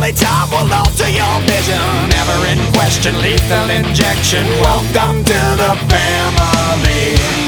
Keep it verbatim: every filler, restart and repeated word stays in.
Only time will alter your vision. Never in question, lethal injection. Welcome to the family.